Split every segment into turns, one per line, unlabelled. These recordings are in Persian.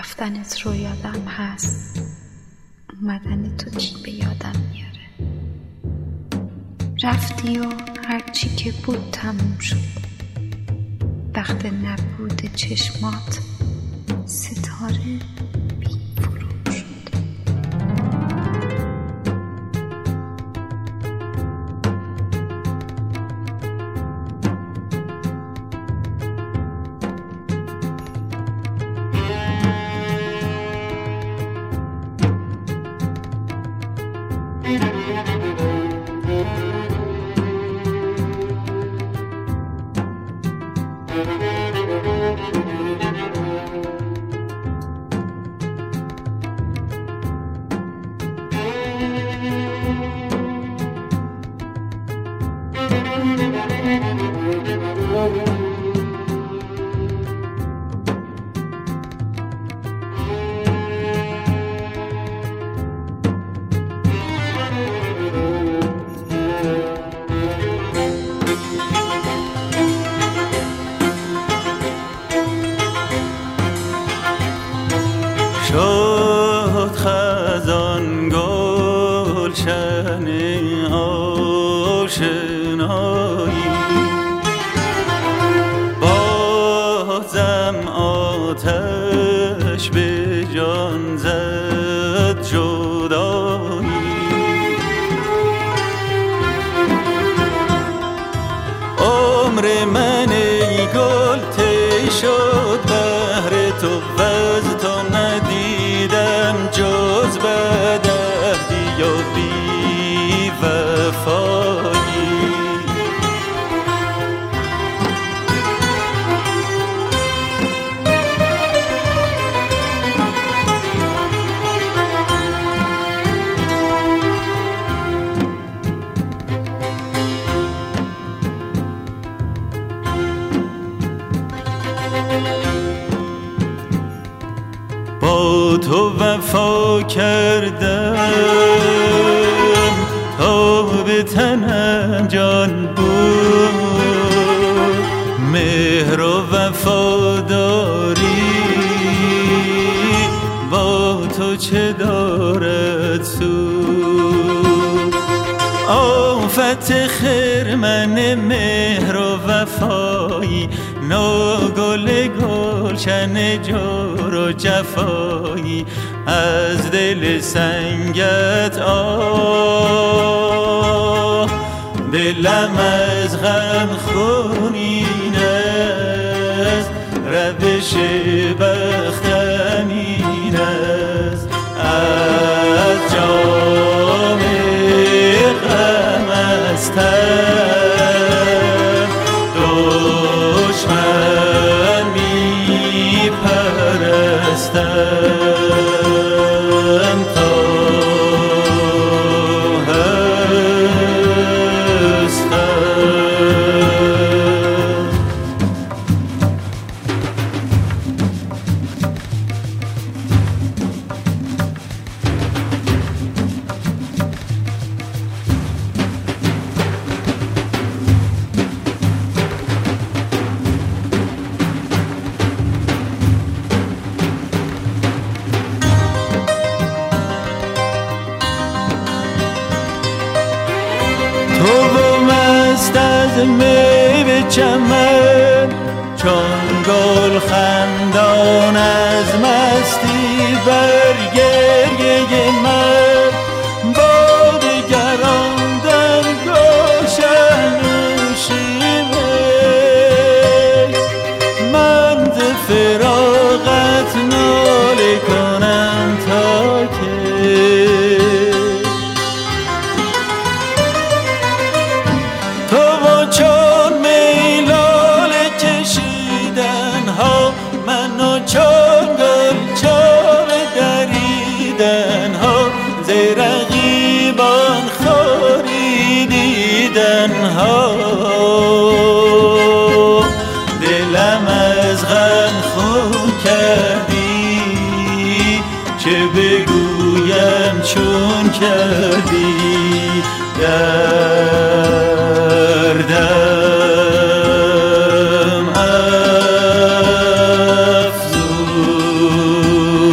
رفتنت رو یادم هست، اومدن تو کی به یادم میاره. رفتی و هرچی که بود تموم شد. وقت نبود چشمات ستاره بی فروغ شد.
شد خزان گلشن آشنایی، بازم آتش به جان زد جدایی. عمر من ای گل طی شد بهر تو، وز تو ندیدم جز بدعهدی و بی وفایی. با تو وفا کردم تا به تنم جان بود، مهر و وفاداری با تو چه دارد سود. آفت خرمن مهر و وفایی، نوگل گلشن جور و جفایی. از دل سنگت آه، دلم از غم خونین است، روش بختم این است. از جام غم استم دشمن می پرستم تا هستم. تو و مست از می چمن، چون گل خندان از مستی بر گریه من. با دگران در گلشن نوشیمه، من ز فراقت ناله کنم تا که چون میلال کشیدن ها، منو چون گل چون دریدن ها، ز رقیبان خوریدیدن ها. دلم از غم خون کردی، چه بگویم چون کردی. دردم افزود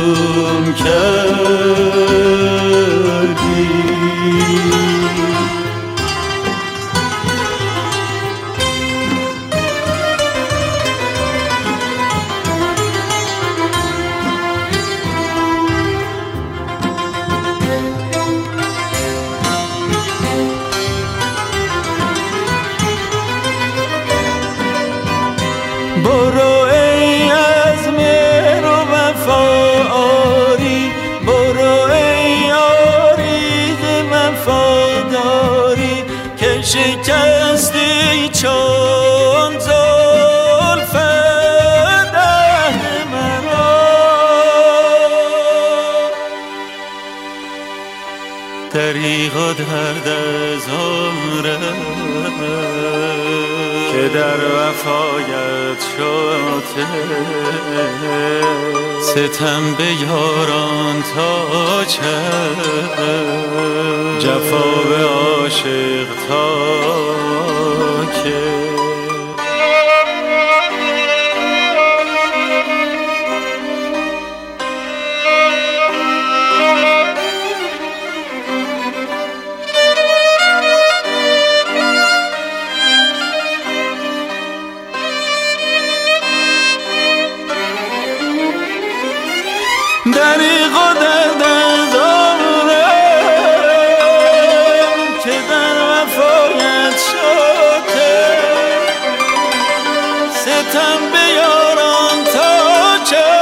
در وفایت شده ستم به یاران تا چه جفا به عاشق تا که دریغ و درد دارم که در وفایت شده ستم به یاران تا چه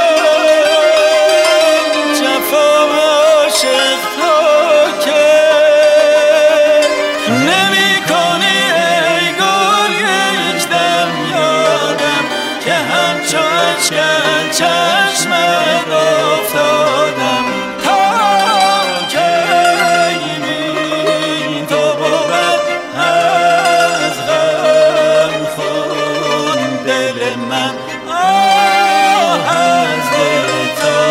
جفا به عاشق تا که نمی کنی ای گل یک دم یادم که همچو اشکن چشمت افتادم تا که این تو بود از غم خون دل من آه از دل تو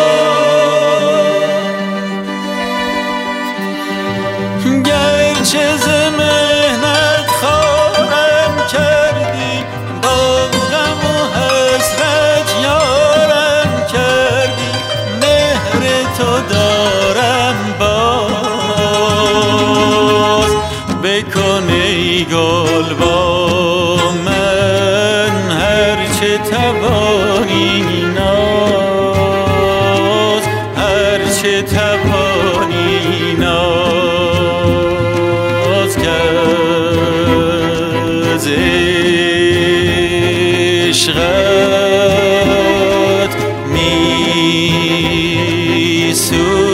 گرچه ز مهنت خارم کردی با غم و حسرت یارم کردی مهر تو دارم باز بکن ای گل با من هرچه توانی ناز هرچه توانی ناز که از عشقت می سوزم